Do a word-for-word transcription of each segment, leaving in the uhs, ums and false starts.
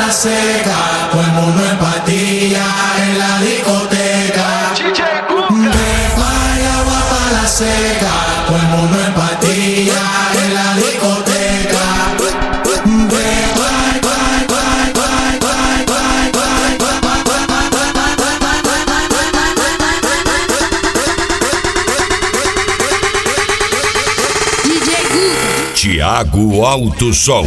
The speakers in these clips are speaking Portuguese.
la seca, todo el mundo en patilla en la discoteca. De Guayaba pa' la seca, todo el mundo en patilla en la discoteca. Thiago Alto Som.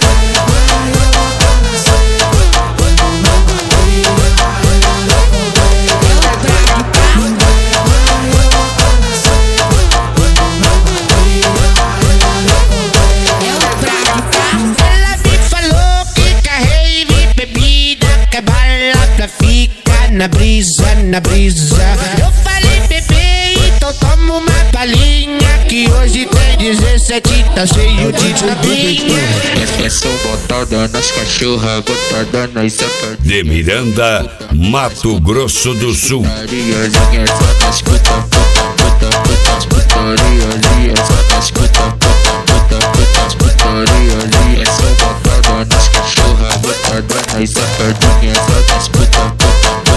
Na brisa, na brisa. Eu falei, bebê, então toma uma palhinha, que hoje tem dezessete, tá cheio de tapinha. É só botada nas cachorras, botada nas sapatinhas. De Miranda, Mato Grosso do Sul. Putariazinha só nas escuta, puta, puta, puta, putariazinha só nas escuta, puta, puta, puta, putariazinha. É só botada nas cachorras, botada nas sapatinhas, só nas puta, puta.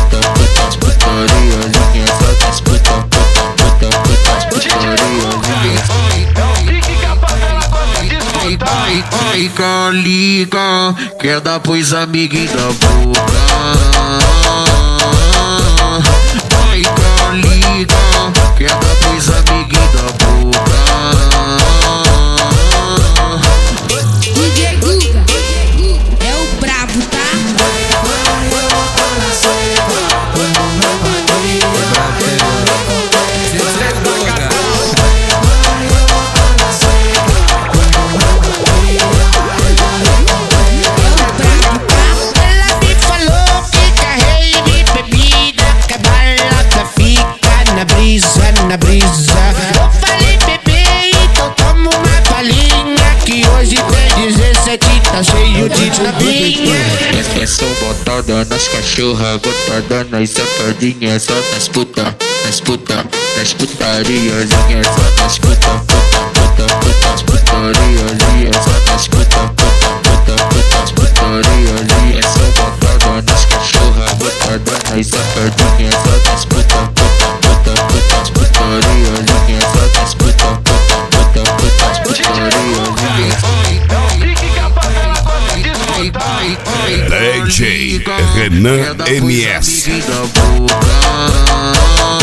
Liga, liga, quer dar pros amiguinhos da boca. Liga, liga, quer dar pros amiguinhos da boca. D J Guga é o brabo, tá? Na brisa, eu falei, bebê, então toma uma palhinha, que hoje tem dezessete, tá cheio de tapinha. É só botada nas cachorras, botada nas sapatinhas, só nas puta, nas puta, nas putariazinhas, só nas puta, puta, puta, puta, putariazinhas, só nas puta, puta, puta, puta, putariazinhas. É só botada nas cachorras, botada nas sapatinhas, só nas puta, puta, puta, puta, putariazinhas, só nas puta, puta, puta, puta, putariazinhas. D J Renan M S. Da boca.